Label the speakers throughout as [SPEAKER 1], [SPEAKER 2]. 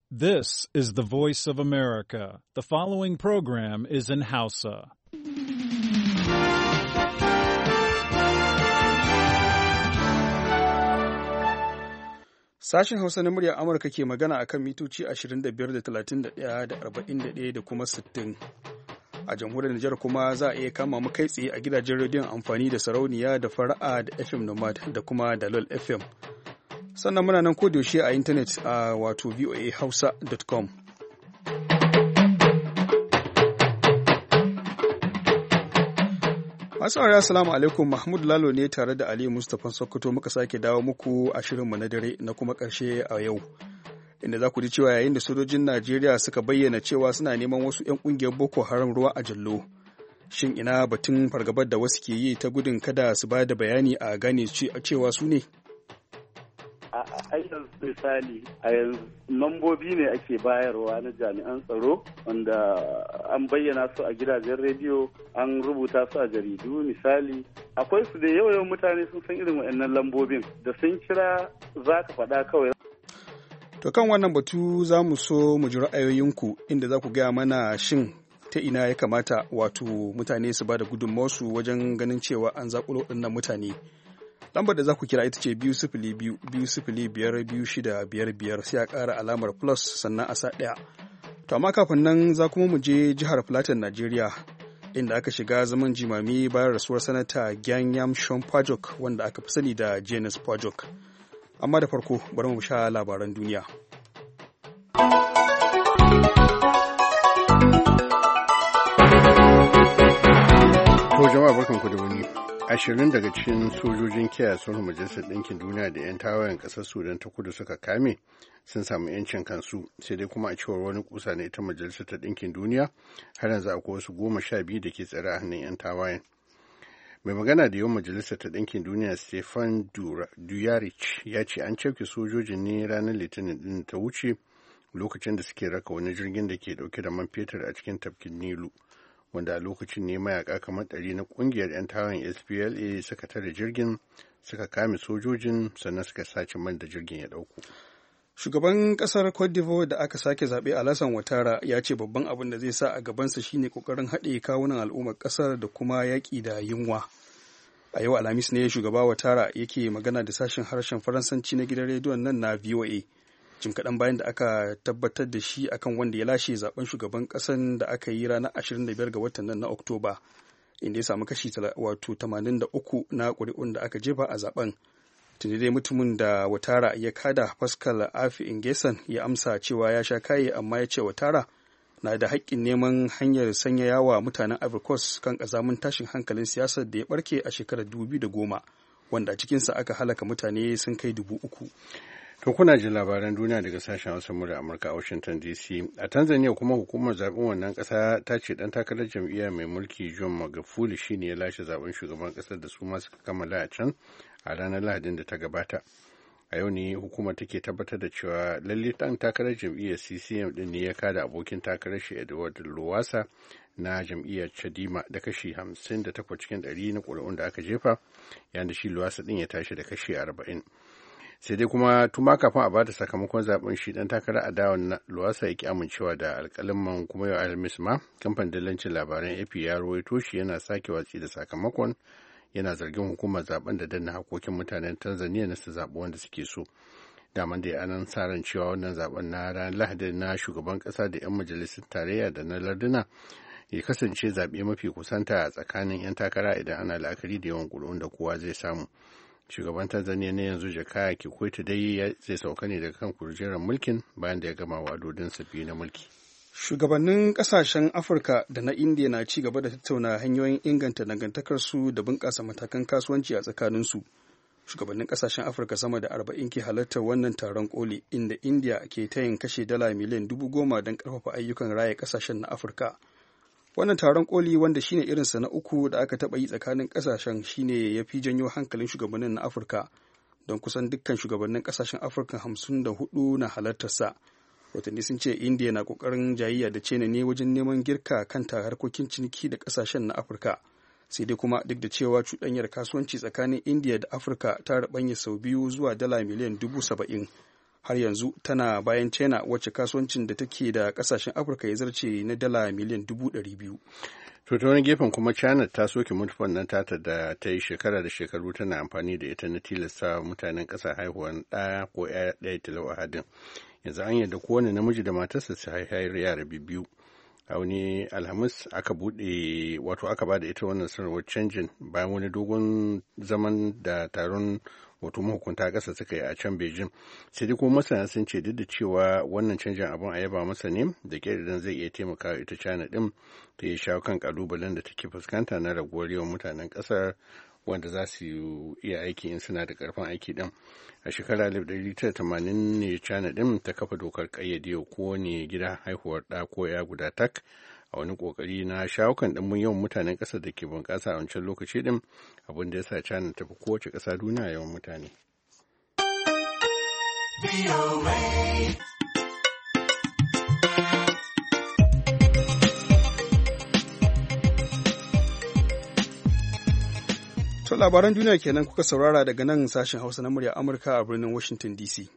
[SPEAKER 1] This is the voice of America. The following program is in Hausa.
[SPEAKER 2] Sashen Hausa na muryar Amurka ke magana a kan mitoci 25 da 31 da 41 da kuma 60. A jamhuriyar Nijar kuma za a iya kama mu kai tsaye a gidajen rediyon amfani da sarauniya da fara'a da FM Nomad da kuma Dalol FM. Sannan muna nan kodayaushe a intanet a wato voahausa.com. Masu aure assalamu alaikum, Mahmud Lalo ne tare da Ali Mustapha Sokoto muka sake dawo muku a shirinmu na dare na kuma ƙarshe a yau. Inda za ku ji cewa yayin da sojojin Najeriya suka bayyana cewa suna neman wasu 'yan ƙungiyar Boko Haram ruwa a jallo. Shin ina batun fargabar da wasu ke yi ta gudun kada su ba da bayani a gane cewa su ne?
[SPEAKER 3] A yanzu misali a yanzu lambobi ne ake bayarwa na jami'an tsaro wanda an bayyana su a gidajen rediyo an rubuta su a jaridu misali akwai su da yawan mutane sun san irin waɗannan lambobin da sun kira za ka faɗa kawai.
[SPEAKER 2] To kan wannan batu za mu so mu ji ra'ayoyinku inda za ku gaya mana shin ta ina ya kamata wato mutane su ba da gudunmawarsu wajen ganin cewa an zaƙulo waɗannan mutane. Lambar da za ku kira ita ce 202-205-2655 sai a ƙara alamar plus sannan a sa ɗaya. To amma kafin nan za kuma mu je jihar Plateau, Najeriya, inda aka shiga zaman jimami bayan rasuwar sanata Gyanyam Sean Pajok wanda aka fi sani da Janus Pajok. Amma da farko bari mu sha labaran duniya.
[SPEAKER 4] To jama'a barkanku da wuni. 20 daga cikin sojojin kiyaye sulhun majalisar ɗinkin duniya da 'yan tawayen ƙasar sudan ta kudu suka kame sun samu 'yancin kansu sai dai kuma a cewar wani kusa na ita majalisar ta ɗinkin duniya har yanzu akwai wasu 12 da ke tsare a hannun 'yan tawayen. Mai magana da yawan majalisar ta ɗinkin duniya Stefan Dujarric ya ce an cauke sojojin ne ranar litinin ɗin ta wuce lokacin da suke raka wani jirgin da ke ɗauke da man fetur a cikin tafkin Nilu. Wanda a lokacin ne mayaka kamar 100 na kungiyar 'yan tawayen SPLA suka tare jirgin suka kame sojojin sannan suka sace man da jirgin ya dauko.
[SPEAKER 2] Shugaban kasar Cote d'Ivoire da aka sake zaɓe Alassane Ouattara ya ce babban abin da zai sa a gabansa shine kokarin haɗe kawunan al'ummar kasar da kuma yaƙi da yunwa. A yau Alhamis ne shugaba Ouattara yake magana da sashen harshen Faransanci na gidan rediyon nan na VOA. Jim kaɗan bayan da aka tabbatar da shi akan wanda ya lashe zaben shugaban ƙasan da aka yi ranar 25 ga watan nan na Oktoba, inda ya samu kashi 83 na ƙuri'un da aka jefa a zaben. Tuni dai mutumin da Ouattara ya kada Pascal Affi N'Guessan ya amsa cewa ya sha kaye amma ya ce Ouattara na da haƙƙin neman hanyar sanyayawa mutanen Ivory Coast kan ƙazamin tashin hankalin siyasar da ya ɓarke a shekarar 2010 wanda a cikinsa aka halaka mutane sun kai 3,000.
[SPEAKER 4] To kuna jin labaran duniya daga sashen Hausa murya Amurka a Washington DC. A Tanzania kuma hukumar zaben wannan ƙasa ta ce dan takarar jam'iyya mai mulki John Magufuli shine ya lashe zaben shugaban ƙasar da su ma suka kammala a can a ranar Lahadin da ta gabata. A yau ne hukumar take tabbatar da cewa lalle dan takarar jam'iyyar CCM din ne ya kada abokin takarar shi Edward Lowassa na jam'iyyar Chadema da kashi 58 cikin 100 na ƙuri'un da aka jefa, yayin da shi Lowassa din ya tashi da kashi 40. Sai dai kuma tuma kafin a bada sakamakon zaben shi dan takarar adawan Lowassa ya ki amincewa da alƙalaman kuma yau Alhamis ma kamfanin dillancin labaran AP ya rawaito shi yana sake watsi da sakamakon yana zargin hukumar zaben da danna hakokin mutanen Tanzania na su zaɓi wanda suke so. Daman da anan sa ran cewa wannan zaben na ranar Lahadi na shugaban ƙasa da 'yan majalisar tarayya da na larduna ya kasance zaɓe mafi kusanta a tsakanin 'yan takara idan ana la'akari da yawan ƙuri'un da kowa zai samu. Shugaban Tanzania na yanzu Jakaya Kikwete dai zai sauka ne daga kan kujerar mulkin bayan da ya gama wa'adodinsa biyu na mulki.
[SPEAKER 2] Shugabannin kasashen Afirka da na Indiya na ci gaba da tattauna hanyoyin inganta dangantakarsu da bunƙasa matakan kasuwanci a tsakaninsu. Shugabannin kasashen Afirka sama da 40 ke halartar wannan taron koli inda Indiya ke tayin kashe dala miliyan 10,000 don ƙarfafa ayyukan raya kasashen na Afirka. Wannan taron koli wanda shine irinsa na uku da aka taɓa yi tsakanin ƙasashen shine ya fi janyo hankalin shugabannin na Afirka don kusan dukkan shugabannin ƙasashen Afirka 54 na halartarsa. Watanni sun ce India na ƙoƙarin jayayya da China ne wajen neman girka kanta harkokin ciniki da ƙasashen na Afirka. Sai dai kuma duk da cewa cuɗanyar kasuwanci tsakanin India da Afirka ta rabanya sau biyu zuwa dala miliyan 70,000. har yanzu tana bayan China wacce kasuwancin da take da kasashen Afirka ya zarce na dala miliyan 200.
[SPEAKER 4] To ta wani gefen kuma China ta soke manufar nan tata da ta yi shekara da shekaru tana amfani da ita na tilasta mutanen ƙasa haihuwan ɗaya ko ɗaya talau a hadin. Yanzu an yadda kowane namiji da matarsa su haihu yara biyu. A wani Alhamis aka ba da ita wannan sanarwar canjin bayan wani dogon zaman da taron wato mahukunta ƙasa suka yi a can Beijing. Sai dai kuma masana sun ce duk da cewa wannan canjin abin a yaba masa ne da idan zai iya taimakawa ita China din ta yi shawo kan kalubalen da take fuskanta na raguwar yawan mutanen ƙasar wanda za su iya aiki in suna da karfin aiki din. A shekarar 1980 ne China din ta kafa dokar kayyade kowane gida haihuwar ɗa ko ya guda tak a wani kokari na shawo kan ɗimbin yawan mutanen ƙasar da ke bunƙasa a wancan lokaci din, abin da ya sa China ta fi kowace ƙasa duniya yawan mutane.
[SPEAKER 2] To labaran duniya kenan kuka saurara daga nan sashen Hausa na murya Amurka a birnin Washington DC.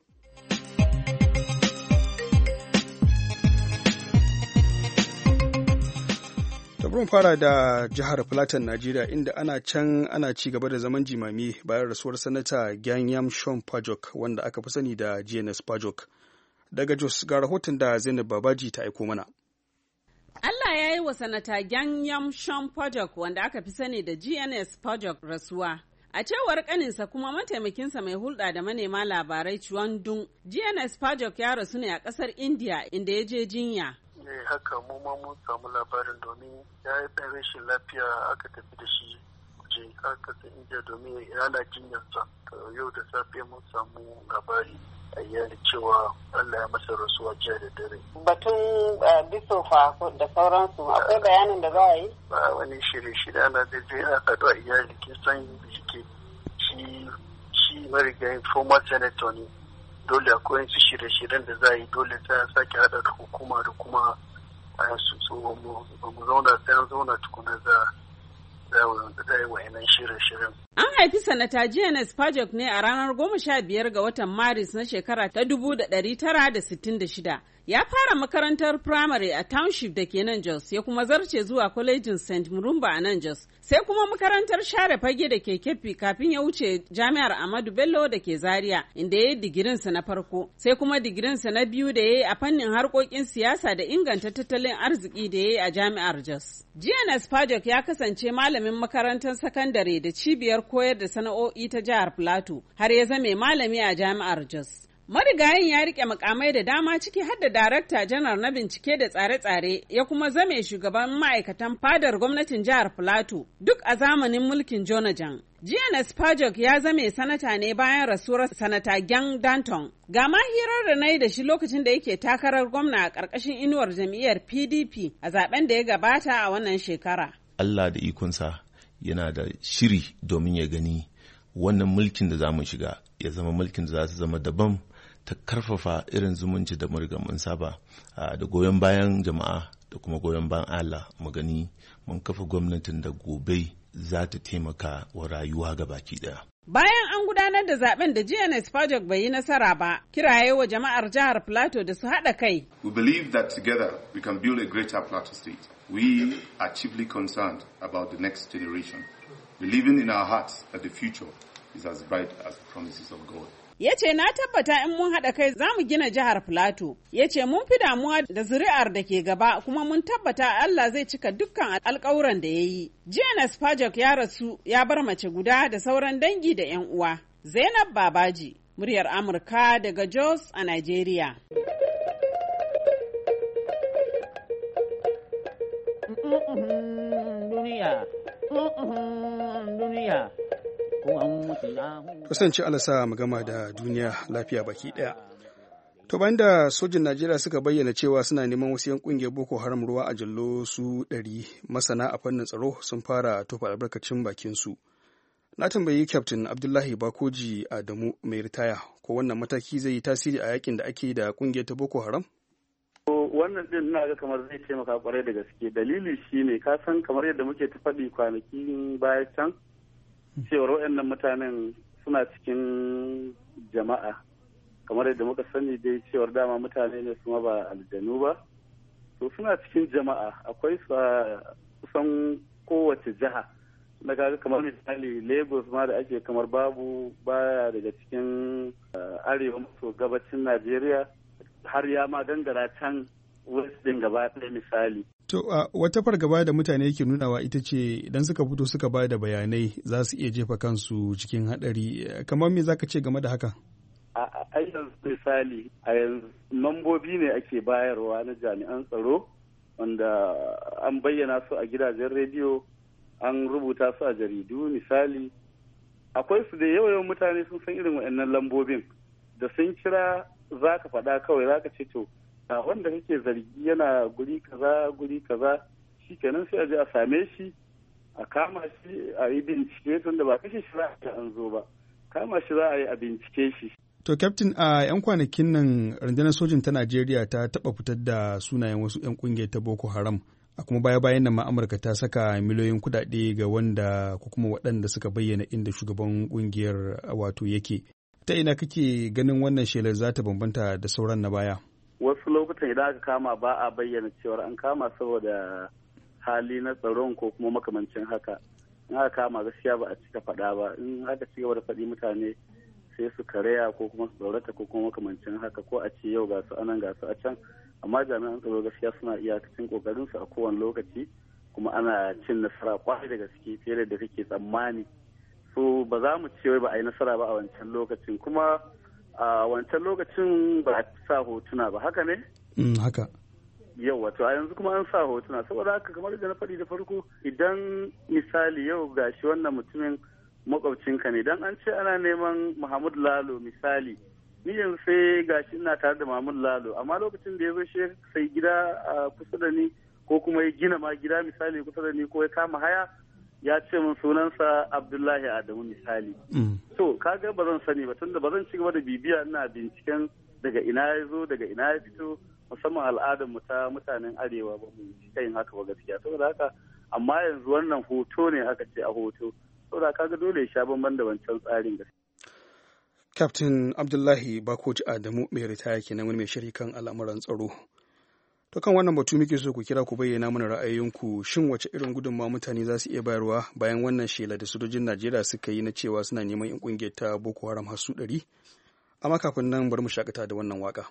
[SPEAKER 2] Tabbarin fara da jihar Plateau, Najeriya, inda ana ci gaba da zaman jimami bayan rasuwar sanata Gyan Shon Pajok wanda aka fi sani da GNS Pajok. Daga Jos ga rahoton da Zainab Babaji ta aiko mana.
[SPEAKER 5] Allah ya yi wa sanata Gyan Shon Pajok wanda aka fi sani da GNS Pajok rasuwa. A cewar kaninsa kuma mataimakinsa mai hulɗa da manema labarai Chuan Dung, GNS Pajok ya rasu ne a ƙasar India inda ya je jinya.
[SPEAKER 6] Haka mu ma mun samu labarin domin ya yi ɗan rashin lafiya aka tafi da shi je aka ta India domin yana jinyarsa. Yau da safe mun samu labari a iyali cewa Allah ya masa rasuwa jiya da dare.
[SPEAKER 5] Batun bisofa da sauransu akwai bayanin da za a yi?
[SPEAKER 6] Ba wani shirye-shirye ana da zai ana sadu a iyali kin san yake shi marigayin former senator ne. Dole akwai su shirye-shiryen da za a yi dole sai a sake hada da hukuma da kuma su mu zauna sai an zauna tukuna za a yi wayannan shirye-shiryen.
[SPEAKER 5] An haifi sanata GNS Pajok ne a ranar 15 ga watan Maris na shekara ta 1966. Ya fara makarantar firamare a Township da ke nan Jos, ya kuma zarce zuwa kwalejin St. Murumba a nan Jos. Sai kuma makarantar share fage da ke Keffi kafin ya wuce Jami'ar Ahmadu Bello da ke Zaria, inda ya yi digirinsa na farko. Sai kuma digirinsa na biyu da ya yi a fannin harkokin siyasa da inganta tattalin arziki da ya yi a Jami'ar Jos. GNS Pajok ya kasance malamin makarantar sakandare da cibiyar koyar da sana'o'i ta jihar Plateau, har ya zame malami a Jami'ar Jos. Marigayin ya rike makamai da dama ciki har da darakta janar na bincike da tsare-tsare, ya kuma zame shugaban ma'aikatan fadar gwamnatin jihar Plateau duk a zamanin mulkin Jonajan. GNS Pajok ya zame sanata ne bayan rasuwar sanata Gyan Danton. Ga ma hirar da na yi da shi lokacin da yake takarar gwamna a ƙarƙashin inuwar jam'iyyar PDP a zaben da ya gabata a wannan shekara.
[SPEAKER 7] Allah da ikonsa yana da shiri domin ya gani wannan mulkin da za mu shiga ya zama mulkin da za su zama daban, ta karfafa irin zumunci da murga mun saba da goyon bayan jama'a da kuma goyon bayan Allah mu gani mun kafa gwamnatin da gobe za ta taimaka wa rayuwa ga baki daya.
[SPEAKER 5] Bayan an gudanar da zaben da GNS Pajok bai yi nasara ba, kiraye wa jama'ar jihar Plateau da su haɗa kai.
[SPEAKER 8] We believe that together we can build a greater Plateau state. We are chiefly concerned about the next generation, believing in our hearts that the future is as bright as the promises of God.
[SPEAKER 5] Ya ce na tabbata in mun haɗa kai za mu gina jihar Plateau. Ya ce mun fi damuwa da zuri'ar da ke gaba kuma mun tabbata Allah zai cika dukkan alƙawuran da ya yi. GNS Pajok ya rasu ya bar mace guda da sauran dangi da 'yan uwa. Zainab Babaji, muryar Amurka daga Jos a Najeriya.
[SPEAKER 2] Duniya. Kasance alasa mu gama da duniya lafiya baki daya. To bayan da sojin Najeriya suka bayyana cewa suna neman wasu 'yan kungiyar Boko Haram ruwa a jallo su 100, masana a fannin tsaro sun fara tofa albarkacin bakin su. Na tambayi Captain Abdullahi Bakoji Adamu mai ritaya ko wannan mataki zai yi tasiri a yakin da ake da kungiyar ta Boko Haram?
[SPEAKER 3] Wannan din ina ga kamar zai taimaka kwarai da gaske. Dalili shine ka san kamar yadda muke ta faɗi kwanakin baya can cewar waɗannan mutanen suna cikin jama'a kamar yadda muka sani dai cewar dama mutane ne kuma ba aljanu ba, to suna cikin jama'a, akwai su a kusan kowace jiha. Na kaga kamar misali Lagos ma da ake kamar babu baya daga cikin arewa maso gabacin Najeriya, har ya ma gangara can west din gaba ɗaya misali.
[SPEAKER 2] To wata fargaba da mutane yake nunawa ita ce idan suka fito suka ba da bayanai za su iya jefa kansu cikin haɗari. Kamar me za ka ce game da haka?
[SPEAKER 3] A yanzu misali a yanzu mambobi ne ake bayarwa na jami'an tsaro wanda an bayyana su a gidajen rediyo, an rubuta su a jaridu misali. Akwai su da yawan mutane sun san irin waɗannan lambobin da sun kira za ka faɗa kawai za ka ce to wanda kake zargi yana guri kaza shi kenan sai a je a same shi a kama shi a yi bincike tun da ba kashe shi za a an zo ba, kama shi za a yi a bincike shi.
[SPEAKER 2] To Captain, a 'yan kwanakin nan rundunar sojin ta Najeriya ta taɓa fitar da sunayen wasu 'yan ƙungiyar ta Boko Haram, a kuma baya-bayan nan ma Amurka ta saka miliyoyin kuɗaɗe ga wanda ko kuma waɗanda suka bayyana inda shugaban ƙungiyar wato yake. Ta ina kake ganin wannan shelar za ta bambanta da sauran na baya?
[SPEAKER 3] Wasu lokutan idan aka kama ba a bayyana cewar an kama saboda hali na tsaron ko kuma makamancin haka. In aka kama gaskiya ba a cika faɗa ba, in aka ci gaba da faɗi mutane sai su karaya ko kuma su tsorata ko kuma makamancin haka, ko a ce yau ga su anan ga su a can. Amma jami'an tsaro gaskiya suna iyakacin kokarin su a kowane lokaci, kuma ana cin nasara kwarai da gaske fiye da kake tsammani. So ba za mu ce wai ba a yi nasara ba a wancan lokacin, kuma a wancan lokacin ba a sa hotuna ba, haka ne?
[SPEAKER 2] Haka.
[SPEAKER 3] Yau wato a yanzu kuma an sa hotuna, saboda haka kamar da na faɗi da farko, idan misali yau gashi wannan mutumin makwabcinka ne, dan an ce ana neman Muhammad Lalo misali, ni yanzu sai gashi ina tare da Muhammad Lalo, amma lokacin da ya zo shi sai gida a kusa da ni ko kuma ya gina ma gida misali kusa da ni ko ya kama haya, ya ce min sunansa Abdullahi Adamu misali. So kaga ba zan sani ba, tunda ba zan ci gaba da bibiya ina binciken daga ina ya zo daga ina ya fito, musamman al'adar mu ta mutanen arewa ba mu cika yin haka ba gaskiya. Saboda haka amma yanzu wannan hoto ne aka ce a hoto, saboda kaga dole ya sha bamban da wancan tsarin gaskiya.
[SPEAKER 2] Captain Abdullahi Bakoji Adamu mai ritaya kenan, wani mai sharhi kan al'amuran tsaro. To kan wannan batu muke so ku kira ku bayyana mana ra'ayoyinku, shin wace irin gudunmawa mutane za su iya bayarwa bayan wannan shela da sojojin Najeriya suka yi na cewa suna neman 'yan kungiyar ta Boko Haram har su 100? Amma kafin nan bari mu shakata da wannan waka.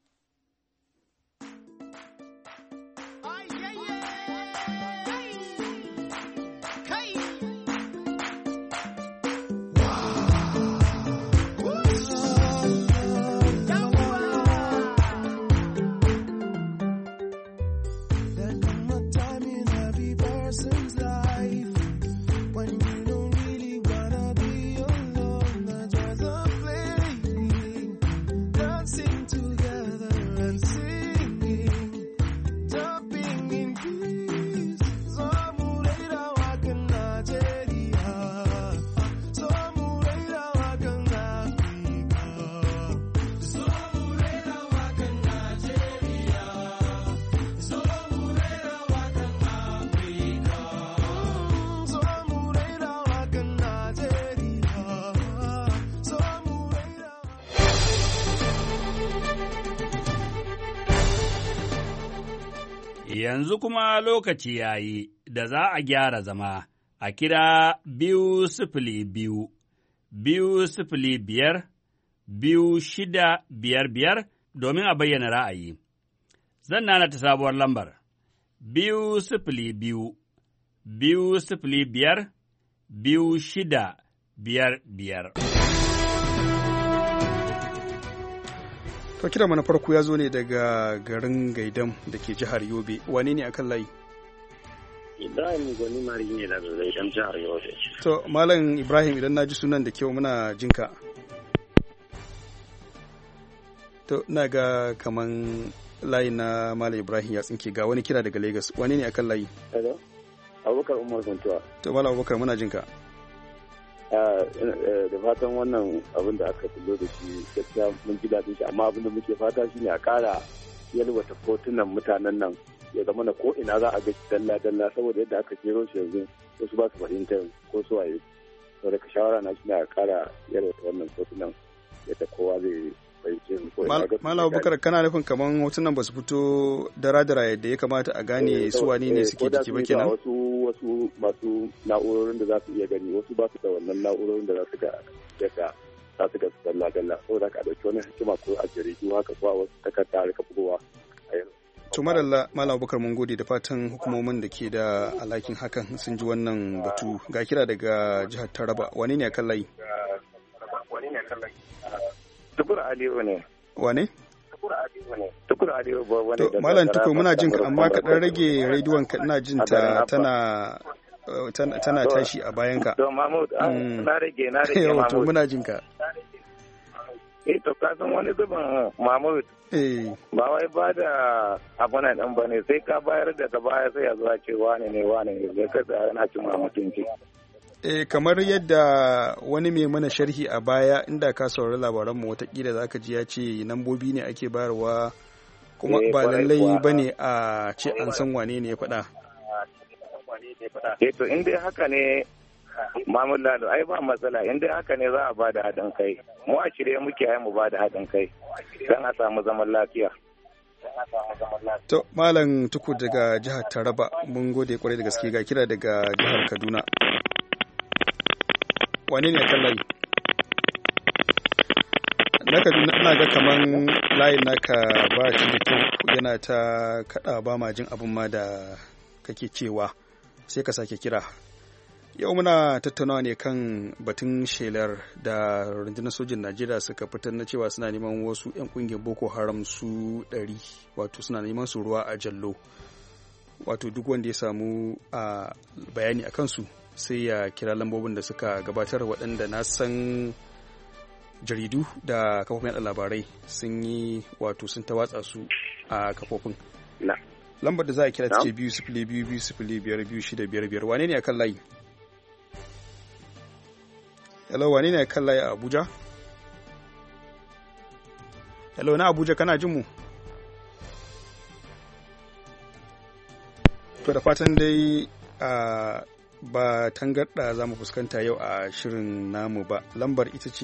[SPEAKER 9] Yanzu kuma lokaci ya yi da za a gyara zama a kira 202, 205, 2655 domin a bayyana ra'ayi. Zan nana ta sabuwar lambar 202, 205, 2655.
[SPEAKER 2] To kira mana farko ya zo ne daga garin Gaidam da ke jihar Yobe. Wane ne akan layi?
[SPEAKER 10] Ibrahim Gwani Mari ne daga Gaidam jihar Yobe.
[SPEAKER 2] To Malam Ibrahim, idan na ji sunan da kyau muna jinka. To na ga kaman layi na Malam Ibrahim ya tsinke, ga wani kira daga Lagos. Wane ne akan layi?
[SPEAKER 10] Hello. Abubakar Umar Kuntuwa.
[SPEAKER 2] To Malam Abubakar muna jinka.
[SPEAKER 10] Da fatan wannan abin da aka tullo da shi gaskiya mun ji daɗin shi, amma abin da muke fata shine a ƙara yalwata kotunan mutanen nan, ya zama na ko ina za a ga dalla-dalla, saboda yadda aka kero shi yanzu wasu ba su fahimtar ko su waye. Saboda ka shawara na shi ne a ƙara yalwata wannan kotunan yadda kowa zai
[SPEAKER 2] Malam Abubakar kana nufin kaman hotunan ba su fito dara-dara yadda ya kamata a gane su wane ne suke jiki ba kenan?
[SPEAKER 10] Wasu masu na'urorin da za su iya gani, wasu ba su da wannan na'urorin da za su ga yadda za su ga su dalla-dalla, saboda ka ɗauki wani hikima ko a jaridu haka ko a wasu takarda rika bugowa a yanzu.
[SPEAKER 2] To madalla Malam Abubakar mun gode, da fatan hukumomin da ke da alhakin hakan sun ji wannan batu. Ga kira daga jihar Taraba, wani ne kan layi?
[SPEAKER 10] Tukur Aliyu ne.
[SPEAKER 2] Wane?
[SPEAKER 10] Tukur Aliyu ba wani da.
[SPEAKER 2] Malam Tukur muna jin ka, amma ka dan rage rediyon ka, ina jin ta tana tashi a bayan ka.
[SPEAKER 10] To Mahmud, na rage Mahmud.
[SPEAKER 2] To muna jin ka.
[SPEAKER 10] To ka san wani zubin Mahmud. Ba wai ba da abunan ɗan ba ne, sai ka bayar da ka baya sai ya zuwa ce wane ne zai kasa yana cin mutunci.
[SPEAKER 2] Kamar yadda wani mai mana sharhi a baya, inda ka saurari labaranmu watakila za ka ji ya ce nambobi ne ake bayarwa kuma ba lallai ba ne a ce an san wane ne ya faɗa.
[SPEAKER 10] To in dai haka ne Mahmud Lalo, ai ba matsala, in dai haka ne za a ba da haɗin kai. Mu a shirye muke mu ba da haɗin kai don a samu zaman lafiya.
[SPEAKER 2] To Malam Tukur daga jihar Taraba, mun gode kwarai da gaske. Ga kira daga jihar Kaduna. Wane ne kan layi? Na Kaduna ina ga kaman layin naka ba shi da kyau, yana ta kaɗa, ba ma jin abin ma da kake cewa, sai ka sake kira. Yau muna tattaunawa ne kan batun shelar da rundunar sojin Najeriya suka fitar na cewa suna neman wasu 'yan kungiyar Boko Haram su 100, wato suna neman su ruwa a jallo. Wato duk wanda ya samu a bayani a kansu sai ya kira lambobin da suka gabatar, waɗanda na san jaridu da kafofin yada labarai sun yi, wato sun ta watsa su a kafofin. Lambar da za a kira ta ce 202-205-2655. Wane ne a kan layi? Hello, wane ne kan layi a Abuja? Hello, na Abuja, kana jin mu? To da fatan dai ba tangarɗa za mu fuskanta yau a shirin namu ba. Lambar ita ce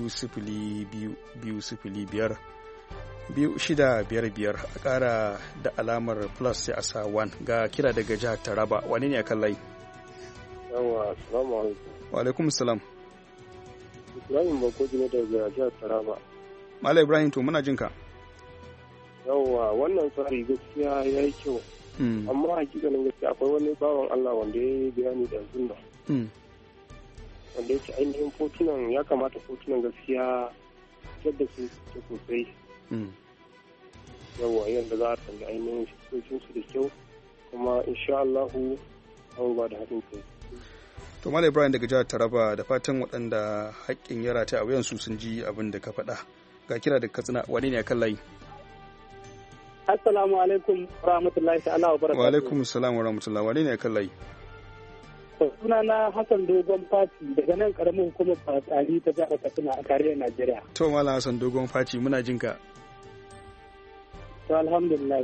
[SPEAKER 2] 202-205-2655, a ƙara da alamar plus sai a sa 1. Ga kira daga jihar Taraba, wane ne a kan layi?
[SPEAKER 11] Yawwa, assalamu alaikum.
[SPEAKER 2] Wa alaikum salam.
[SPEAKER 11] Ibrahim Bakoji ne daga jihar Taraba.
[SPEAKER 2] Malam Ibrahim, to muna jinka.
[SPEAKER 11] Yawwa, wannan tsari gaskiya ya yi kyau. Amma hakikanin gaskiya akwai wani bawan Allah wanda ya yi bayani da zunda. Wanda ya ce ainihin fotunan, ya kamata fotunan gaskiya yadda su ta sosai. Yawwa, yadda za a kalli ainihin su da kyau, kuma insha Allahu an ba da haɗin kai.
[SPEAKER 2] To Malam Ibrahim daga jihar Taraba, da fatan waɗanda haƙƙin ya rata a wuyansu sun ji abin da ka faɗa. Ga kira da Katsina, wane ne a kan layi?
[SPEAKER 12] Assalamu alaikum wa rahmatullahi ta'ala wa barakatuhu.
[SPEAKER 2] Wa alaikum assalam wa rahmatullahi. Wane ne a kan layi?
[SPEAKER 12] Suna na Hassan Dogon Fati daga nan ƙaramin hukumar Fatsari ta jihar Katsina a tarayyar Najeriya.
[SPEAKER 2] To Malam Hassan Dogon Fati, muna jin ka.
[SPEAKER 12] To alhamdulillah.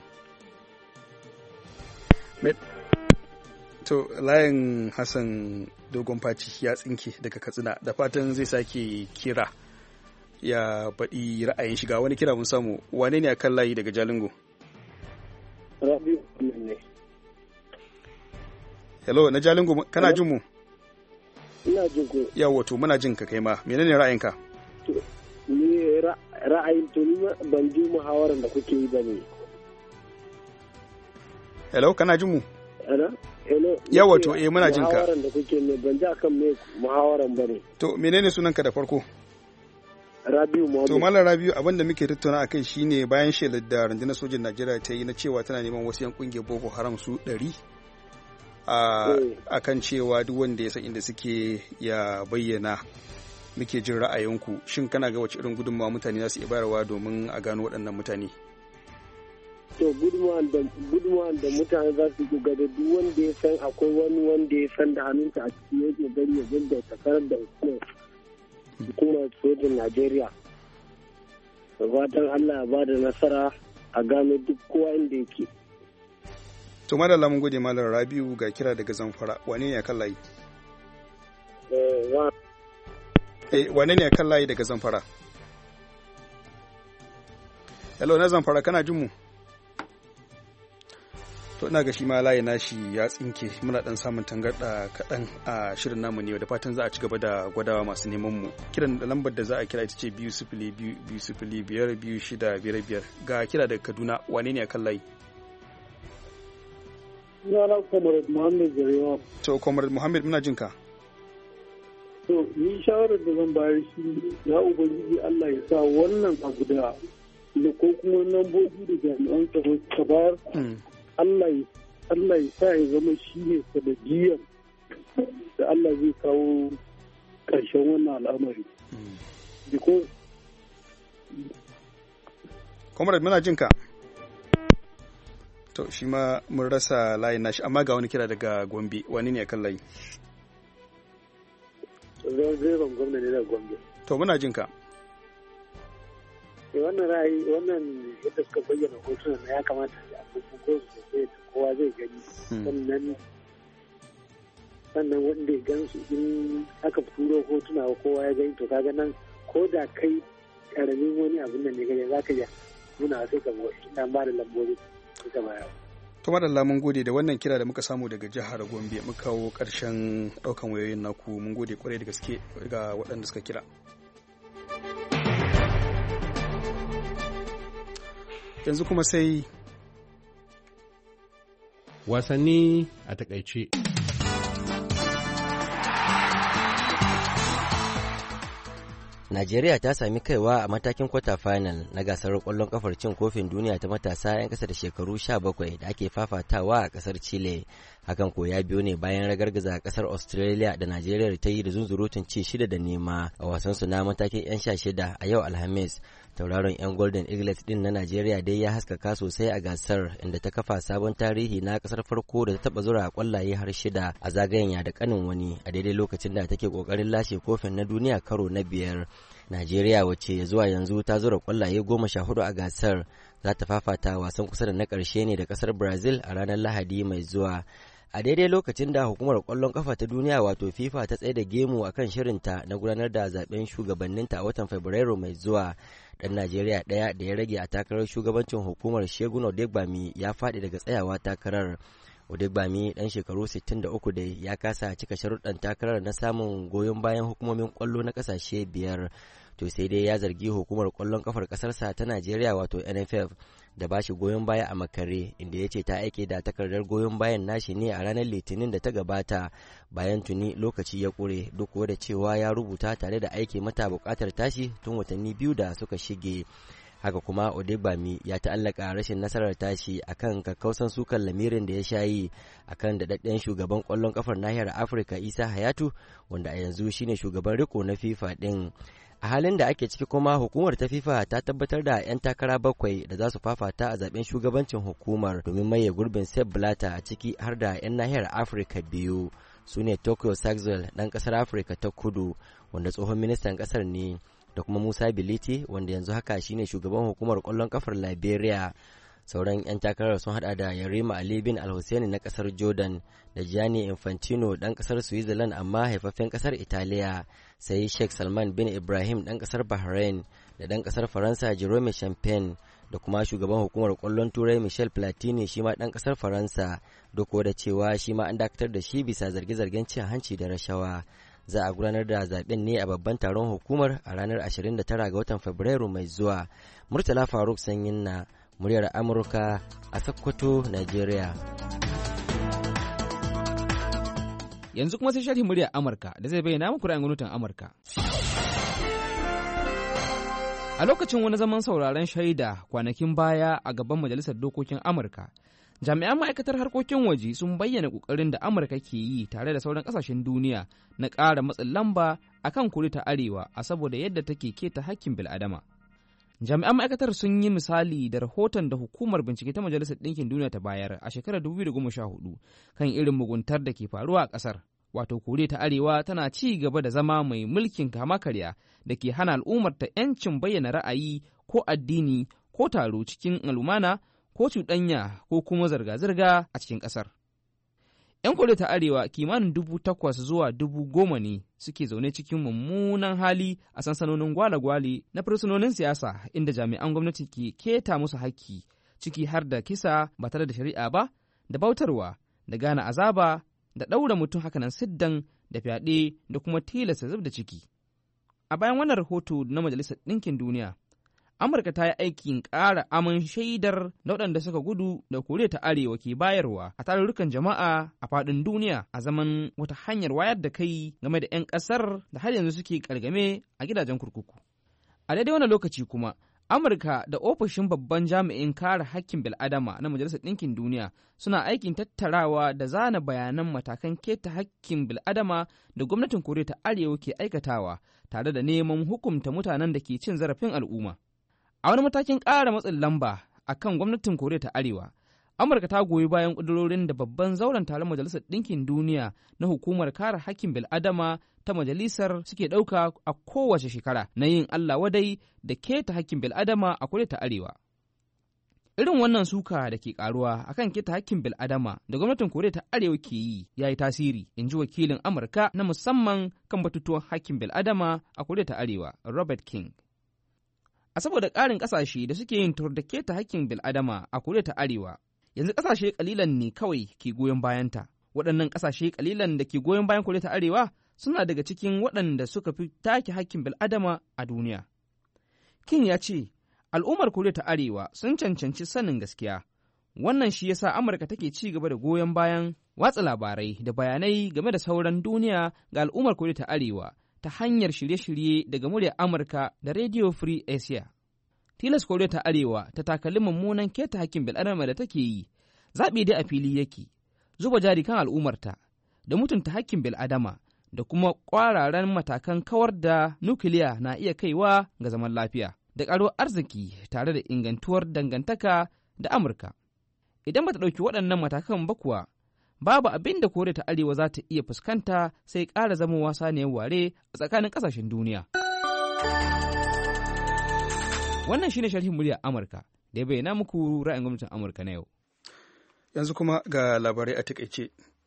[SPEAKER 2] To layin Hassan Dogon Fati ya tsinke daga Katsina, da fatan zai sake kira ya baɗi ra'ayin shiga. Wani kira mun samu, wane ne a kan layi daga Jalingo?
[SPEAKER 12] Rabiu ne.
[SPEAKER 2] Hello, na Jalingo, kana jin mu?
[SPEAKER 12] Ina jin ku.
[SPEAKER 2] Yawa, to muna jin ka kai ma. Menene ra'ayinka?
[SPEAKER 12] Ni ra'ayin to ni ban ji muhawaran da kuke yi bane.
[SPEAKER 2] Hello, kana jin mu?
[SPEAKER 12] Hello.
[SPEAKER 2] Yawa, to muna jin ka.
[SPEAKER 12] Muhawaran da kuke ne ban ji akan me muhawaran bane.
[SPEAKER 2] To menene sunanka da farko?
[SPEAKER 12] Rabiu Muhammad.
[SPEAKER 2] To Malam Rabiu, abin da muke tattauna akai shine bayan shelar da rundunar sojin Najeriya ta yi na cewa tana neman wasu 'yan kungiyar Boko Haram su 100 akan cewa duk wanda ya san inda suke ya bayyana. Muke jin ra'ayinku, shin kana ga wace irin gudunmawa mutane za su iya bayarwa domin a gano waɗannan mutane?
[SPEAKER 12] To gudunmawa da mutane za su ga da duk wanda ya san akwai wani wanda ya san da hannunta a cikin yake gari ya gudda takarar da hukumar sojin Najeriya. Da fatan Allah ya bada nasara a gano duk kowa inda yake.
[SPEAKER 2] To madalla mun gode Malam Rabiu, ga kira daga Zamfara. Wane ne kan layi?
[SPEAKER 12] Wane
[SPEAKER 2] ne kan layi daga Zamfara? hello na Zamfara kana jin mu? To ina ga shi ma layi nashi ya tsinke, muna dan samun tangarda kaɗan a shirin namu ne, da fatan za a ci gaba da gwadawa masu neman mu. Kiran da lambar da za a kira ita ce 202-205-2655. Ga kira daga Kaduna, wane ne a kan layi?
[SPEAKER 12] Sunana Comrade Muhammad Zarewa.
[SPEAKER 2] To Comrade Muhammad muna jin ka.
[SPEAKER 12] To ni shawarar da zan bayar shi ya ubangiji Allah ya sa wannan abu da ko kuma lambobi da jami'an tsaro suka bayar Allah ya sa ya zama shi ne sanadiyar da Allah zai kawo ƙarshen wannan al'amari. Because
[SPEAKER 2] Comrade muna jin ka. To shi ma mun rasa layin nashi, amma ga wani kira daga Gombe, wani ne kan layi?
[SPEAKER 12] Direban gwamna ne daga Gombe.
[SPEAKER 2] To muna jin ka.
[SPEAKER 12] Wannan ra'ayi, wannan yadda suka bayyana hotunan na ya kamata a ko su kowa zai gani. Sannan wanda ya gansu in aka turo hotuna kowa ya gani, to kaga nan ko da kai karamin wani abin nan ne gani za ka iya nuna sai ka dan ba da lambobi suka bayar.
[SPEAKER 2] To madalla mun gode da wannan kira da muka samu daga jihar Gombe, muka kawo ƙarshen ɗaukan wayoyin naku. Mun gode kwarai da gaske ga waɗanda suka kira. Yanzu kuma sai
[SPEAKER 13] wasanni a takaice.
[SPEAKER 14] Najeriya ta sami kaiwa a matakin kwata final na gasar kwallon kafar cin kofin duniya ta matasa 'yan ƙasa da shekaru 17 da ake fafatawa a ƙasar Chile. Hakan ko ya biyo ne bayan ragargaza ƙasar Australia da Najeriya ta yi da zunzurutun ci 6-0 a wasansu na matakin 'yan 16 a yau Alhamis. Tauraron 'yan Golden Eagles din na Najeriya dai ya haskaka sosai a gasar, inda ta kafa sabon tarihi na ƙasar farko da ta taɓa zura kwallaye har 6 a zagayen ya da kanin wani a daidai lokacin da take ƙoƙarin lashe kofin na duniya karo na 5. Najeriya wacce zuwa yanzu ta zura kwallaye 14 a gasar za ta fafata wasan kusa da na ƙarshe ne da ƙasar Brazil a ranar Lahadi mai zuwa. A daidai lokacin da hukumar ƙwallon ƙafa ta duniya wato FIFA ta tsaye da gemu akan shirinta na gudanar da zaben shugabanninta a watan Fabrairu mai zuwa, ɗan Najeriya ɗaya da ya rage a takarar shugabancin hukumar Shegun Odegbami ya faɗi daga tsayawa takarar. Odegbami ɗan shekaru 63 da ya kasa cika sharuɗan takarar na samun goyon bayan hukumomin ƙwallo na ƙasashe 5. To sai dai ya zargi hukumar ƙwallon ƙafar ƙasarsa ta Najeriya wato NFF da ba shi goyon baya a makare, inda ya ce ta aike da takardar goyon bayan nashi ne a ranar Litinin da ta gabata bayan tuni lokaci ya ƙure, duk da cewa ya rubuta tare da aike mata buƙatar tashi tun watanni 2 da suka shige. Haka kuma Odegbami ya ta'allaka rashin nasarar tashi akan kakkausan sukan lamirin da ya shayi akan daɗaɗɗen shugaban ƙwallon ƙafar nahiyar Afirka Isa Hayatu, wanda a yanzu shine shugaban riko na FIFA ɗin. A halin da ake ciki kuma hukumar ta FIFA ta tabbatar da 'yan takara 7 da za su fafata a zaben shugabancin hukumar domin maye gurbin Sepp Blatter, a ciki har da 'yan nahiyar Afirka 2. Su ne Tokyo Saxwell ɗan ƙasar Afirka ta Kudu wanda tsohon ministan ƙasar ne, da kuma Musa Biliti wanda yanzu haka shine shugaban hukumar ƙwallon ƙafar Liberia. Sauran 'yan takarar sun hada da Yarima Ali bin Al-Hussein na kasar Jordan da Gianni Infantino dan kasar Switzerland amma haifafen kasar Italiya, sai Sheikh Salman bin Ibrahim dan kasar Bahrain da dan kasar Faransa Jerome Champagne da kuma shugaban hukumar kwallon Turai Michel Platini shi ma dan kasar Faransa, duk da cewa shi ma an dakatar da shi bisa zarge-zargen cin hanci da rashawa. Za a gudanar da zaben ne a babban taron hukumar a ranar 29 ga watan Fabrairu mai zuwa. Murtala Faruk Sanyin na muryar Amurka a Sokoto, Najeriya.
[SPEAKER 15] Yanzu kuma sai sharhi muryar Amurka da zai bayyana muku ra'ayin gwamnatin Amurka. A lokacin wani zaman sauraron shaida kwanakin baya a gaban Majalisar Dokokin Amurka, jami'an ma'aikatar harkokin waje sun bayyana ƙoƙarin da Amurka ke yi tare da sauran ƙasashen duniya na ƙara matsin lamba akan Koriya ta Arewa a saboda yadda take keta hakkin bil'adama. Jami'an ma'aikatar sun yi misali da rahoton da hukumar bincike ta Majalisar Ɗinkin Duniya ta bayar a shekarar 2014 kan irin muguntar da ke faruwa a ƙasar. Wato Koriya ta Arewa tana ci gaba da zama mai mulkin kama karya da ke hana al'ummar ta 'yancin bayyana ra'ayi ko addini ko taro cikin al'umana ko cuɗanya ko kuma zirga-zirga a cikin ƙasar. 'Yan Koriya ta Arewa kimanin 8,000 zuwa 10,000 ne suke zaune cikin mummunan hali a sansanonin gwale-gwale na fursunonin siyasa inda jami'an gwamnati ke keta musu haƙƙi, ciki har da kisa ba tare da shari'a ba, da bautarwa, da gane azaba, da ɗaura mutum hakanan siddan, da fyaɗe, da kuma tilasta zub da ciki. A bayan wannan rahoto na Majalisar Ɗinkin Duniya, Amurka ta yi aikin ƙara aman shaidar na waɗanda suka gudu da Koriya ta Arewa ke bayarwa a tarurrukan jama'a a faɗin duniya a zaman wata hanyar wayar da kai game da 'yan ƙasar da har yanzu suke ƙargame a gidajen kurkuku. A daidai wannan lokaci kuma, Amurka da ofishin babban jami'in kare hakkin bil'adama na Majalisar Ɗinkin Duniya suna aikin tattarawa da zana bayanan matakan keta hakkin bil'adama da gwamnatin Koriya ta Arewa ke aikatawa tare da neman hukunta mutanen da ke cin zarafin al'umma. A wani matakin ƙara matsin lamba a kan gwamnatin Koriya ta Arewa, Amurka ta goyi bayan ƙudurorin da babban zauren taron Majalisar Ɗinkin Duniya na Hukumar Kare Hakkin Bil'adama ta Majalisar suke ɗauka a kowace shekara na yin Allah wadai da keta hakkin bil'adama a Koriya ta Arewa. Irin wannan suka da ke ƙaruwa a kan keta hakkin bil'adama da gwamnatin Koriya ta Arewa ke yi ya yi tasiri, in ji wakilin Amurka na musamman kan batutuwan hakkin bil'adama a Koriya ta Arewa, Robert King. A saboda ƙarin ƙasashe da suke yin da keta hakkin bil'adama a Koriya ta Arewa, yanzu ƙasashe ƙalilan ne kawai ke goyon bayanta. Waɗannan ƙasashe ƙalilan da ke goyon bayan Koriya ta Arewa suna daga cikin waɗanda suka fi take hakkin bil'adama a duniya. King ya ce, al'ummar Koriya ta Arewa sun cancanci sanin gaskiya. Wannan shi yasa Amurka take ci gaba da goyon bayan watsa labarai da bayanai game da sauran duniya ga al'ummar Koriya ta Arewa ta hanyar shirye-shirye daga muryar Amurka da Radio Free Asia. Tilas Koriya ta Arewa ta takali mummunan keta hakkin bil'adama da take yi, zaɓi dai a fili yake, zuba jari kan al'ummarta, da mutunta hakkin bil'adama, da kuma ƙwararren matakan kawar da nukiliya na iya kaiwa ga zaman lafiya, da ƙaro arziki tare da ingantuwar dangantaka da Amurka. Idan ba ta ɗauki waɗannan matakan ba kuwa, babu abin da Koriya ta Arewa za ta iya fuskanta sai ƙara zamowa saniyar ware a tsakanin ƙasashen duniya. Wannan shine sharhin muryar Amurka da ya bayyana muku ra'ayin gwamnatin Amurka na yau.
[SPEAKER 2] Yanzu kuma ga labarai a takaice.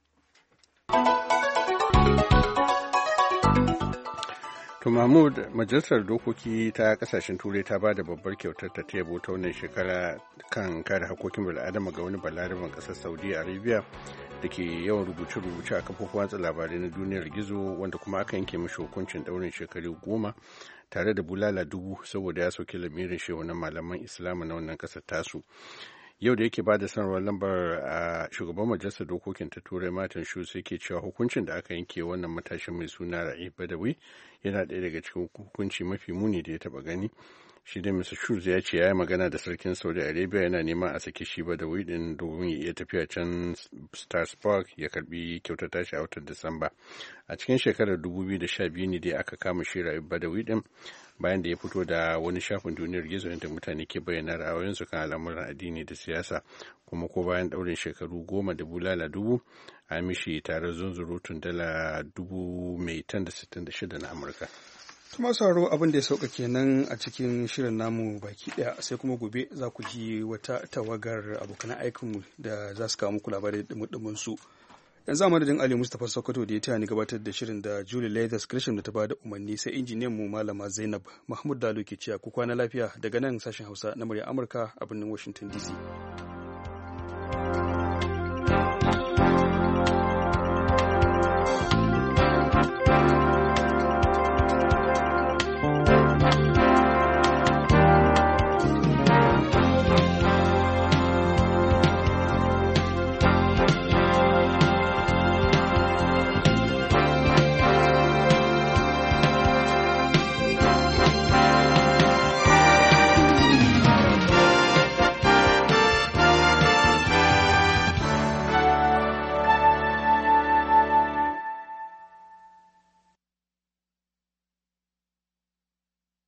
[SPEAKER 4] To Mahmud, Majalisar Dokoki ta kasashen Turai ta ba da babbar kyautar ta yabo ta wannan shekara kan kare hakokin bil'adama ga wani balaraban ƙasar Saudi Arabia da ke yawan rubuce-rubuce a kafofin watsa labarai na duniyar gizo, wanda kuma aka yanke mashi hukuncin ɗaurin shekaru 10 tare da bulala 1000 saboda ya sauke lamirin shehunan malaman Islamu na wannan ƙasar tasu. Yau da yake ba da sanarwar lambar a shugaban majalisar dokokin ta Turai Martin Schulz yake cewa hukuncin da aka yanke wannan matashin mai suna Raif Badawi yana ɗaya daga cikin hukunci mafi muni da ya taɓa gani. Shi dai Mr. Schulz ya ce ya yi magana da sarkin Saudi Arabia yana neman a saki shi Badawi din domin ya iya tafiya can Strasbourg ya karbi kyautar tashi a watan Disamba. A cikin shekarar 2012 ne dai aka kama shi Raif Badawi din bayan da ya fito da wani shafin duniyar gizo inda mutane ke bayyana ra'ayoyinsu kan al'amuran addini da siyasa, kuma ko bayan ɗaurin shekaru 10 da bulala 1000 a mishi tare zunzurutun dala 1,066 na Amurka.
[SPEAKER 2] Tuma sauraro abin da ya sauka kenan a cikin shirin namu baki daya, sai kuma gobe za ku ji wata tawagar abokan aikinmu da za su kawo muku labarai da su. Yanzu a madadin Ali Mustapha Sokoto da ya taya ni gabatar da shirin da Julie Leathers Gresham da ta bada umarni, sai injiniyan mu Malama Zainab Mahmud Dalo ke cewa ku kwana lafiya daga nan sashen Hausa na murya Amurka a birnin Washington DC.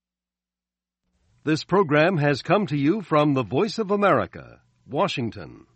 [SPEAKER 16] This program has come to you from the Voice of America, Washington.